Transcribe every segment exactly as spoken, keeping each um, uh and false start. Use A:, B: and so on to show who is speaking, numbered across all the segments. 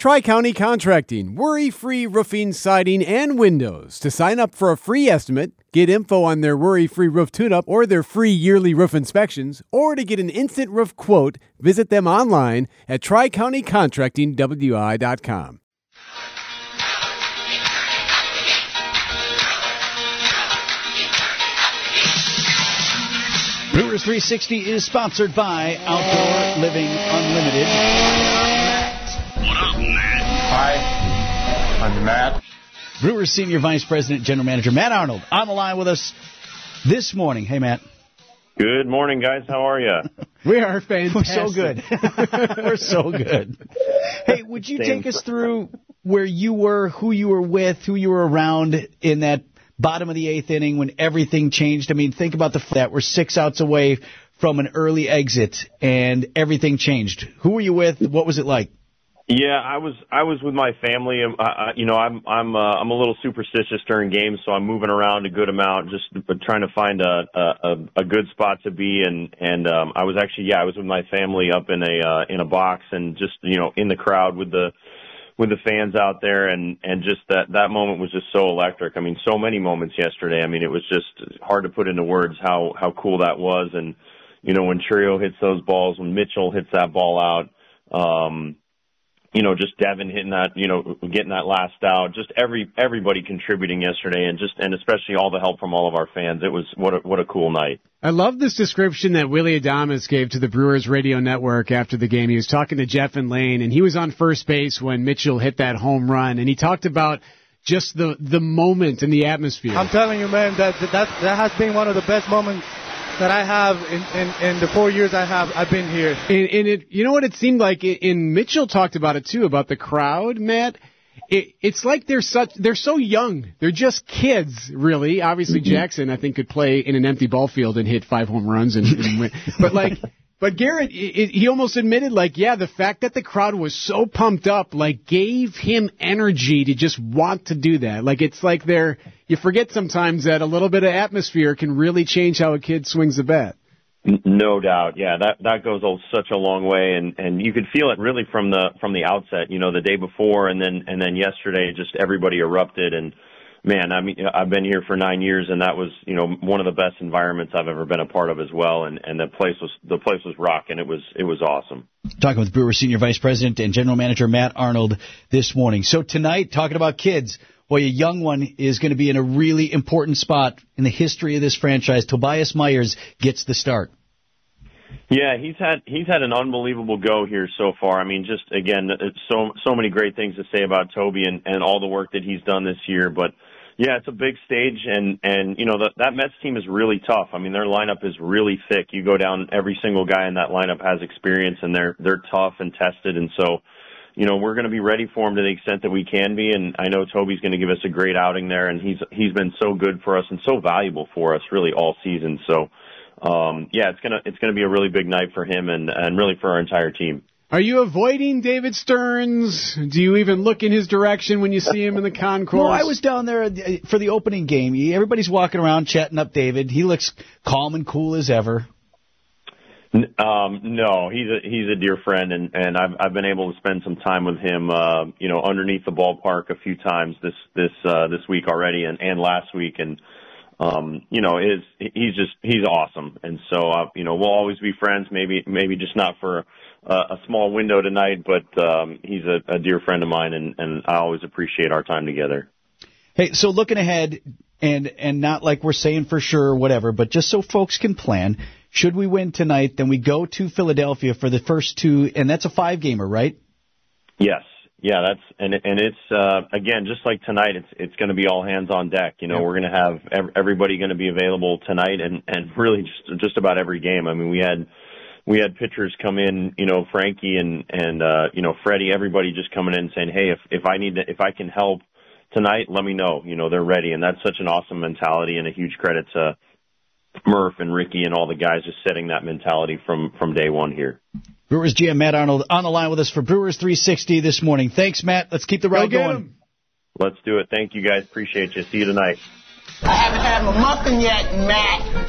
A: Tri-County Contracting, worry-free roofing, siding, and windows. To sign up for a free estimate, get info on their worry-free roof tune-up or their free yearly roof inspections, or to get an instant roof quote, visit them online at tri county contracting w i dot com.
B: Brewers three sixty is sponsored by Outdoor Living Unlimited.
C: What up, Matt?
D: Hi, I'm Matt.
B: Brewers Senior Vice President, General Manager Matt Arnold on the line with us this morning. Hey, Matt.
E: Good morning, guys. How are you?
A: We are fantastic.
B: We're so good. We're so good. Hey, would you
E: Same.
B: take us through where you were, who you were with, who you were around in that bottom of the eighth inning when everything changed? I mean, think about the fact that we're six outs away from an early exit and everything changed. Who were you with? What was it like?
E: Yeah, I was I was with my family. Um, I, I, you know, I'm I'm uh, I'm a little superstitious during games, so I'm moving around a good amount, just trying to find a a, a good spot to be. And and um, I was actually yeah, I was with my family up in a uh, in a box and just you know in the crowd with the with the fans out there, and and just that that moment was just so electric. I mean, so many moments yesterday. I mean, it was just hard to put into words how how cool that was. And you know, when Trio hits those balls, when Mitchell hits that ball out. Um, You know, just Devin hitting that, you know, getting that last out, just every everybody contributing yesterday, and just and especially all the help from all of our fans. It was what a, what a cool night.
A: I love this description that Willie Adames gave to the Brewers radio network after the game. He was talking to Jeff and Lane, and he was on first base when Mitchell hit that home run, and he talked about just the the moment and the atmosphere.
F: I'm telling you, man, that that that has been one of the best moments that I have in, in, in the four years I have I've been here.
A: And, and it, you know what it seemed like, and Mitchell talked about it too, about the crowd, Matt. It, it's like they're such they're so young. They're just kids, really. Obviously, Jackson, I think, could play in an empty ball field and hit five home runs and, and win. But like, but Garrett, it, he almost admitted, like, yeah, the fact that the crowd was so pumped up, like, gave him energy to just want to do that. Like, it's like they're. You forget sometimes that a little bit of atmosphere can really change how a kid swings the bat.
E: No doubt, yeah, that that goes a, such a long way, and and you could feel it really from the from the outset. You know, the day before, and then and then yesterday, just everybody erupted. And man, I mean, I've been here for nine years, and that was you know one of the best environments I've ever been a part of as well. And and the place was the place was rocking. It was it was awesome.
B: Talking with Brewers Senior Vice President and General Manager Matt Arnold this morning. So tonight, talking about kids. Boy, a young one is going to be in a really important spot in the history of this franchise. Tobias Myers gets the start.
E: Yeah, he's had he's had an unbelievable go here so far. I mean, just again, it's so so many great things to say about Toby and, and all the work that he's done this year. But yeah, it's a big stage, and and you know the, that Mets team is really tough. I mean, their lineup is really thick. You go down, every single guy in that lineup has experience, and they're they're tough and tested, and so. You know, we're going to be ready for him to the extent that we can be, and I know Toby's going to give us a great outing there, and he's he's been so good for us and so valuable for us really all season. So, um, yeah, it's gonna it's gonna be a really big night for him and and really for our entire team.
A: Are you avoiding David Stearns? Do you even look in his direction when you see him in the concourse?
B: Well, I was down there for the opening game. Everybody's walking around chatting up David. He looks calm and cool as ever.
E: Um, no, he's a he's a dear friend, and and I've I've been able to spend some time with him, uh, you know, underneath the ballpark a few times this this uh, this week already, and and last week, and um, you know, is he's just he's awesome, and so uh, you know, we'll always be friends. Maybe maybe just not for a, a small window tonight, but um, he's a, a dear friend of mine, and and I always appreciate our time together.
B: Hey, so looking ahead, and and not like we're saying for sure or whatever, but just so folks can plan. Should we win tonight, then we go to Philadelphia for the first two, and that's a five-gamer, right?
E: Yes, yeah, that's and and it's uh, again just like tonight. It's it's going to be all hands on deck. You know, yeah. We're going to have ev- everybody going to be available tonight, and and really just just about every game. I mean, we had we had pitchers come in, you know, Frankie and and uh, you know Freddie, everybody just coming in and saying, hey, if if I need to, if I can help tonight, let me know. You know, they're ready, and that's such an awesome mentality, and a huge credit to Murph and Ricky and all the guys just setting that mentality from, from day one here.
B: Brewers G M Matt Arnold on the line with us for Brewers three sixty this morning. Thanks, Matt. Let's keep the ride
A: Go
B: going.
A: him.
E: Let's do it. Thank you, guys. Appreciate you. See you tonight.
G: I haven't had my muffin yet, Matt.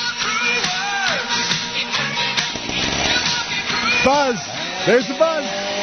A: Buzz. There's the buzz.